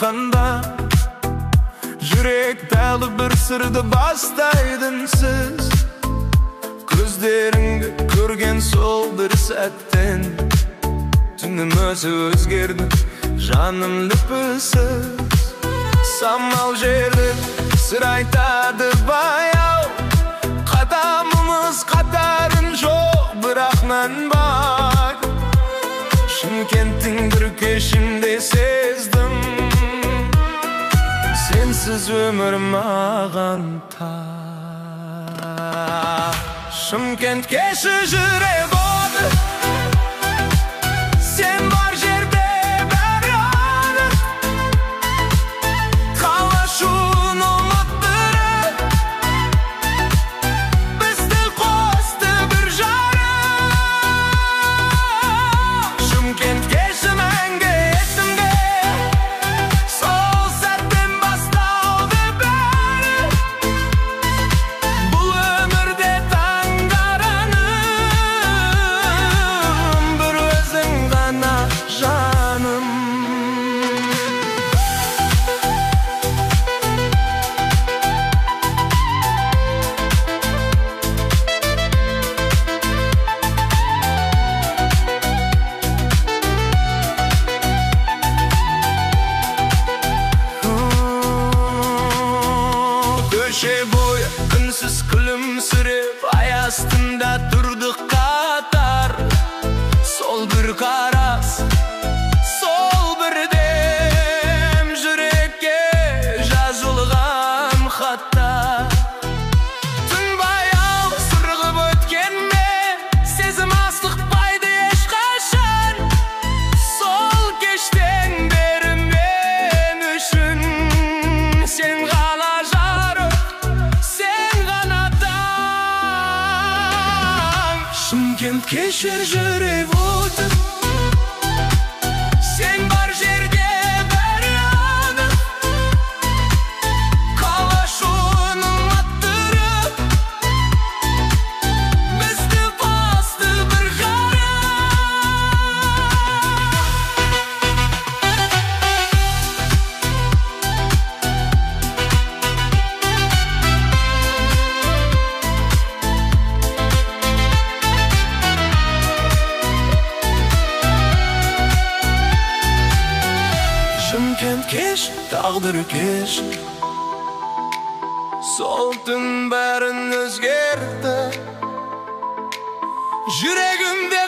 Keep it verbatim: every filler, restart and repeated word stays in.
aytqanda Жүрек тағы bir sırdı bastaydın siz Көздеріңді көрген сол бір сәттен Түнім өзі өзгерді, жаным лүпісіз Самал жерді сыр айтады баяу Қадамымыз қатарын жоқ, бірақ мән бар Шымкенттің бір кешінде сездім Сенсіз өмір маған тар Шымкент кеші жүрек оты Сен бар жерде бәрі анық Қалашуын ұмыттырып Бізді қосты бір жарық Шымкент кеші мәңгі есімде Сол сәттен басталды бәрі Бұл өмірде таңдараным Бір өзің ғана жаным Көше бойы үнсіз күлімсіреп Ай астында тұрдық қатар Сол бір қарас, сол бір дем Жүрекке жазылған хаттар Түн баяу сырғып өткенмен Сезім асықпайды ешқашан Сол кештен бері мен үшін Сен ғана жарық, сен ғана таң Шымкент кешір жүрек оты Сен бар жерде бәрі анық Қалашуын ұмыттырып Бізді басты бір Шымкент кеш, тағдыр кеш Сол түн бәрін өзгерді Жүрегімде